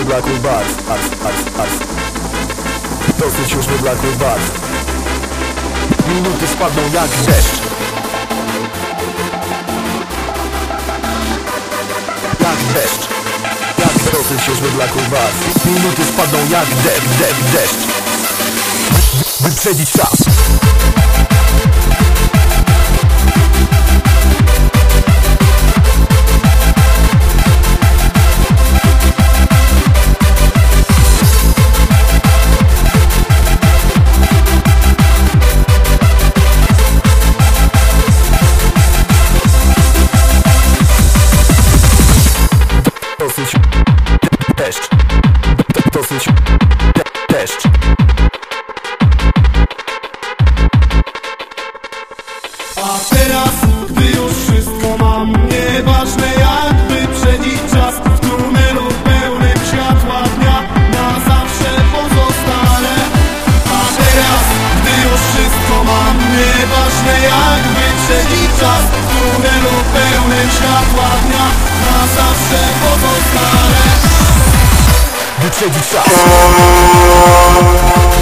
wyblakłych barw. Dosyć już wyblakłych barw. Minuty spadną jak deszcz. Jak deszcz. Dosyć już wyblakłych barw. Minuty spadną jak deszcz. Wyprzedzić czas. Dosyć deszcz. Dosyć deszcz. A teraz, gdy już wszystko mam, nieważne jak wyprzedzić czas, w tunelu pełnym światła dnia na zawsze pozostanę. A teraz, gdy już wszystko mam, nieważne jak wyprzedzić czas, w tunelu pełnym światła dnia na zawsze pozostanę. Wyprzedzić czas.